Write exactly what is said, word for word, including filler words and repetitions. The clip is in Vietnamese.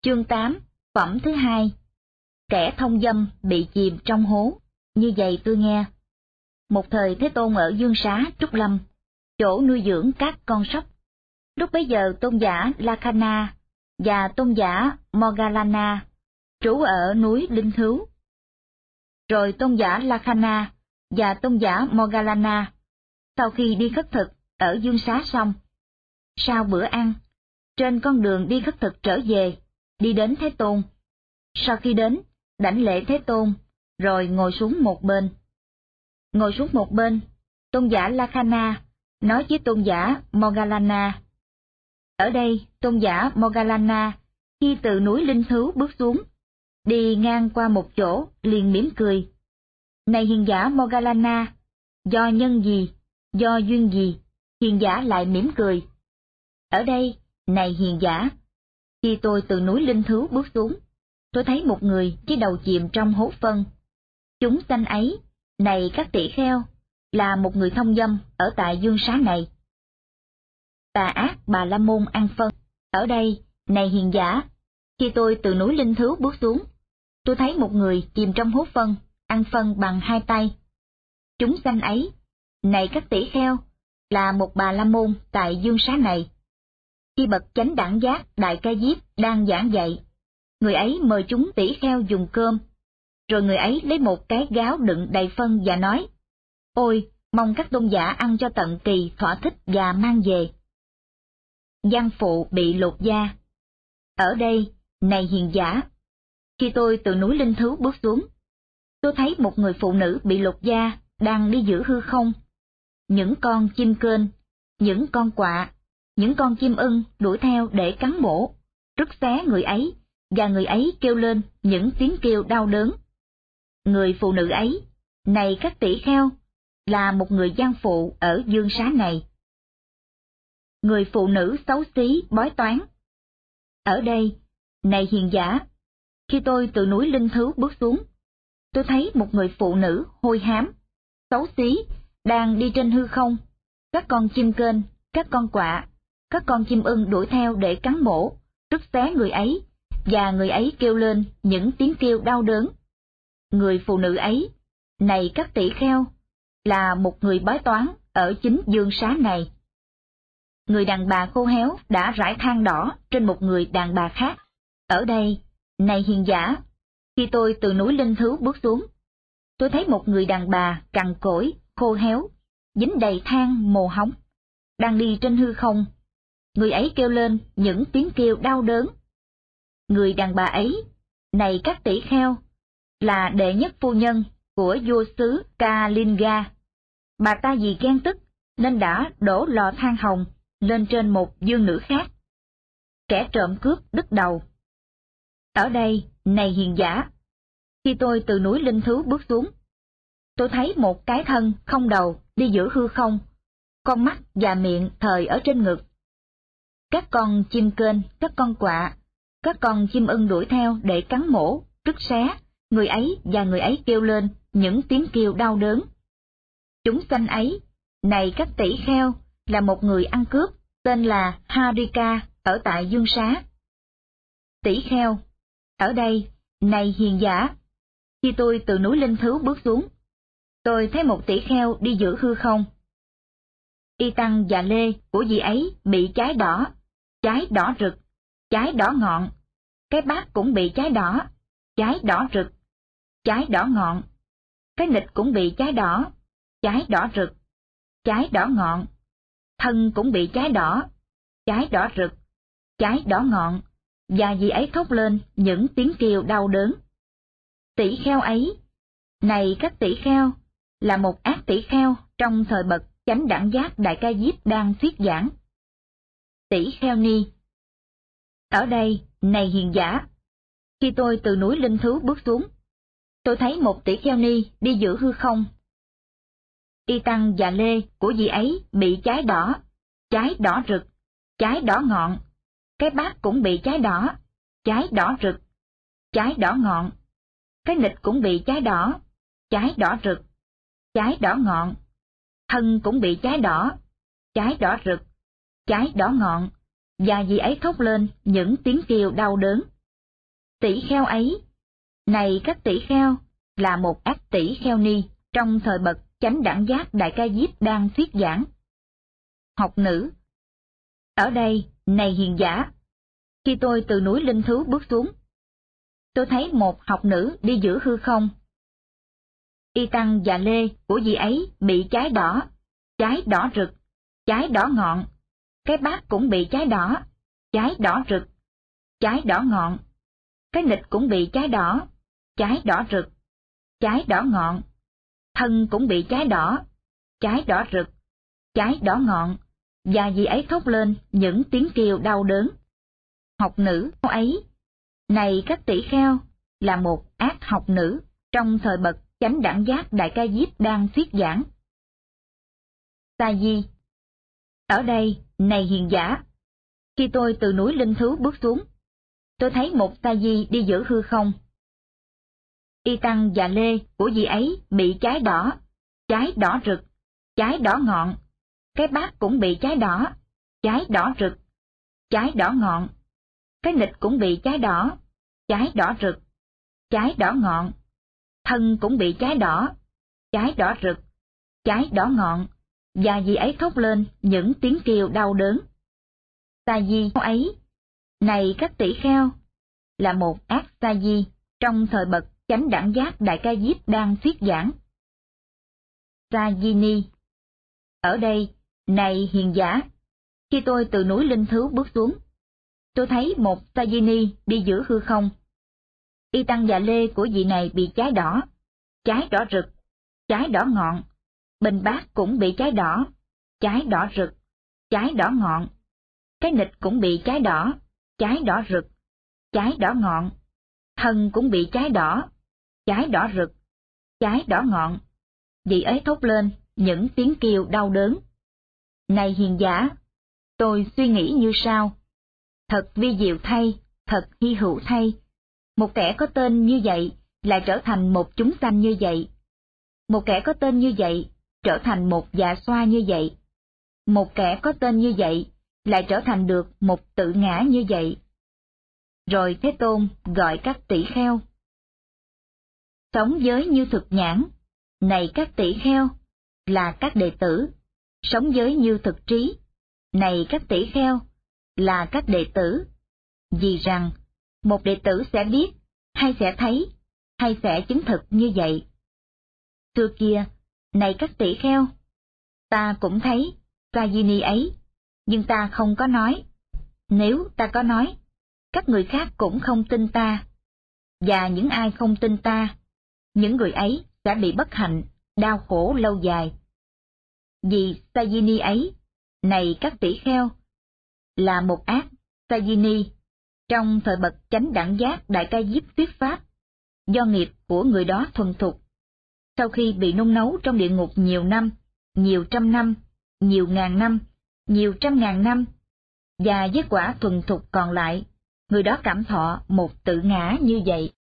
Chương tám, phẩm thứ hai. Kẻ thông dâm bị chìm trong hố, như vậy tôi nghe. Một thời Thế Tôn ở Dương Xá, Trúc Lâm, chỗ nuôi dưỡng các con sóc. Lúc bấy giờ tôn giả Lakkhana và tôn giả Moggallana trú ở núi Linh Thứu. Rồi tôn giả Lakkhana và tôn giả Moggallana, sau khi đi khất thực ở Dương Xá xong, sau bữa ăn, trên con đường đi khất thực trở về, đi đến Thế Tôn. Sau khi đến, đảnh lễ Thế Tôn, rồi ngồi xuống một bên. Ngồi xuống một bên, tôn giả Lakkhana nói với tôn giả Moggallana. Ở đây, tôn giả Moggallana, khi từ núi Linh Thứu bước xuống, đi ngang qua một chỗ, liền mỉm cười. Này hiền giả Moggallana, do nhân gì, do duyên gì, hiền giả lại mỉm cười. Ở đây, này hiền giả, khi tôi từ núi Linh Thứu bước xuống, tôi thấy một người với đầu chìm trong hố phân. Chúng sanh ấy, này các tỷ kheo, là một người thông dâm ở tại Dương Xá này. Tà ác Bà La Môn ăn phân. Ở đây, này hiền giả, khi tôi từ núi Linh Thứu bước xuống, tôi thấy một người chìm trong hố phân, ăn phân bằng hai tay. Chúng sanh ấy, này các tỷ kheo, là một Bà La Môn tại Dương Xá này. Khi bậc chánh đẳng giác Đại Ca Diếp đang giảng dạy, người ấy mời chúng tỷ kheo dùng cơm, rồi người ấy lấy một cái gáo đựng đầy phân và nói, ôi, mong các tôn giả ăn cho tận kỳ thỏa thích và mang về. Giang phụ bị lột da. Ở đây, này hiền giả, khi tôi từ núi Linh Thứu bước xuống, tôi thấy một người phụ nữ bị lột da đang đi giữa hư không. Những con chim kênh, những con quạ, những con chim ưng đuổi theo để cắn mổ, rứt xé người ấy, và người ấy kêu lên những tiếng kêu đau đớn. Người phụ nữ ấy, này các tỷ kheo, là một người giang phụ ở Dương Xá này. Người phụ nữ xấu xí bói toán. Ở đây, này hiền giả, khi tôi từ núi Linh Thứu bước xuống, tôi thấy một người phụ nữ hôi hám, xấu xí, đang đi trên hư không. Các con chim kênh, các con quạ, các con chim ưng đuổi theo để cắn mổ, rứt xé người ấy, và người ấy kêu lên những tiếng kêu đau đớn. Người phụ nữ ấy, này các tỷ kheo, là một người bói toán ở chính Dương Xá này. Người đàn bà khô héo đã rải than đỏ trên một người đàn bà khác. Ở đây, này hiền giả, khi tôi từ núi Linh Thứu bước xuống, tôi thấy một người đàn bà cằn cỗi, khô héo, dính đầy than mồ hóng, đang đi trên hư không. Người ấy kêu lên những tiếng kêu đau đớn. Người đàn bà ấy, này các tỷ kheo, là đệ nhất phu nhân của vua xứ Kalinga. Bà ta vì ghen tức nên đã đổ lò than hồng lên trên một dương nữ khác. Kẻ trộm cướp đứt đầu. Ở đây, này hiền giả, khi tôi từ núi Linh Thứu bước xuống, tôi thấy một cái thân không đầu đi giữa hư không, con mắt và miệng thời ở trên ngực. Các con chim kênh, các con quạ, các con chim ưng đuổi theo để cắn mổ, rứt xé, người ấy và người ấy kêu lên những tiếng kêu đau đớn. Chúng sanh ấy, này các tỷ kheo, là một người ăn cướp, tên là Harika ở tại Dương Xá. Tỷ kheo. Ở đây, này hiền giả, khi tôi từ núi Linh Thứu bước xuống, tôi thấy một tỷ kheo đi giữa hư không. Y tăng và lê của vị ấy bị cháy đỏ, cháy đỏ rực, cháy đỏ ngọn. Cái bát cũng bị cháy đỏ, cháy đỏ rực, cháy đỏ ngọn. Cái nịch cũng bị cháy đỏ, cháy đỏ rực, cháy đỏ ngọn. Thân cũng bị cháy đỏ, cháy đỏ rực, cháy đỏ ngọn, và vị ấy thốt lên những tiếng kêu đau đớn. Tỷ kheo ấy, này các tỷ kheo, là một ác tỷ kheo trong thời bậc chánh đẳng giác Đại Ca Diếp đang thuyết giảng. Tỷ kheo ni. Ở đây, này hiền giả, khi tôi từ núi Linh Thứu bước xuống, tôi thấy một tỷ kheo ni đi giữa hư không. Y tăng và lê của vị ấy bị cháy đỏ, cháy đỏ rực, cháy đỏ ngọn. Cái bát cũng bị cháy đỏ, cháy đỏ rực, cháy đỏ ngọn. Cái nịch cũng bị cháy đỏ, cháy đỏ rực, cháy đỏ ngọn. Thân cũng bị cháy đỏ, cháy đỏ rực, cháy đỏ ngọn, và vị ấy thốt lên những tiếng kêu đau đớn. tỷ kheo ấy, này các tỷ kheo, là một ác tỷ kheo ni trong thời bậc chánh đẳng giác Đại Ca Diếp đang thuyết giảng. Học nữ. Ở đây, này hiền giả, khi tôi từ núi Linh Thứu bước xuống, tôi thấy một học nữ đi giữa hư không. Y tăng và lê của vị ấy bị cháy đỏ, cháy đỏ rực, cháy đỏ ngọn, cái bát cũng bị cháy đỏ, cháy đỏ rực, cháy đỏ ngọn, cái nịch cũng bị cháy đỏ, cháy đỏ rực, cháy đỏ ngọn, thân cũng bị cháy đỏ, cháy đỏ rực, cháy đỏ ngọn, và vị ấy thốt lên những tiếng kêu đau đớn. Học nữ ấy, này các tỷ kheo, là một ác học nữ trong thời bậc chánh đẳng giác Đại Ca Diếp đang thuyết giảng. Sa di. Ở đây, này hiền giả, khi tôi từ núi Linh Thứu bước xuống, tôi thấy một sa di đi giữa hư không. Y tăng và lê của vị ấy bị cháy đỏ, cháy đỏ rực, cháy đỏ ngọn, cái bát cũng bị cháy đỏ, cháy đỏ rực, cháy đỏ ngọn, cái nịch cũng bị cháy đỏ, cháy đỏ rực, cháy đỏ ngọn, thân cũng bị cháy đỏ, cháy đỏ rực, cháy đỏ ngọn, và vị ấy thốt lên những tiếng kêu đau đớn. Sa di ấy, này các tỷ kheo, là một ác sa di trong thời bậc chánh đẳng giác Đại Ca Diếp đang thuyết giảng. Sa di ni. Ở đây, này hiền giả, khi tôi từ núi Linh Thứu bước xuống, tôi thấy một sa di ni đi giữa hư không. Y tăng và lê của vị này bị cháy đỏ, cháy đỏ rực, cháy đỏ ngọn, bình bát cũng bị cháy đỏ, cháy đỏ rực, cháy đỏ ngọn, cái nịch cũng bị cháy đỏ, cháy đỏ rực, cháy đỏ ngọn, thân cũng bị cháy đỏ, cháy đỏ rực, cháy đỏ ngọn, vị ấy thốt lên những tiếng kêu đau đớn. Này hiền giả, tôi suy nghĩ như sau, thật vi diệu thay, thật hy hữu thay, một kẻ có tên như vậy lại trở thành một chúng sanh như vậy, một kẻ có tên như vậy trở thành một dạ xoa như vậy, một kẻ có tên như vậy lại trở thành được một tự ngã như vậy. Rồi Thế Tôn gọi các tỷ kheo. Sống giới như thực nhãn, này các tỷ kheo, là các đệ tử, sống giới như thực trí, này các tỷ kheo, là các đệ tử, vì rằng, một đệ tử sẽ biết, hay sẽ thấy, hay sẽ chứng thực như vậy. Xưa kia, này các tỷ kheo, ta cũng thấy sa di ni ấy, nhưng ta không có nói. Nếu ta có nói, các người khác cũng không tin ta, và những ai không tin ta, những người ấy sẽ bị bất hạnh, đau khổ lâu dài. Vì sa di ni ấy, này các tỷ kheo, là một ác sa di ni trong thời bậc chánh đẳng giác Đại Ca Diếp thuyết pháp, do nghiệp của người đó thuần thục. Sau khi bị nung nấu trong địa ngục nhiều năm, nhiều trăm năm, nhiều ngàn năm, nhiều trăm ngàn năm, và với quả thuần thục còn lại, người đó cảm thọ một tự ngã như vậy.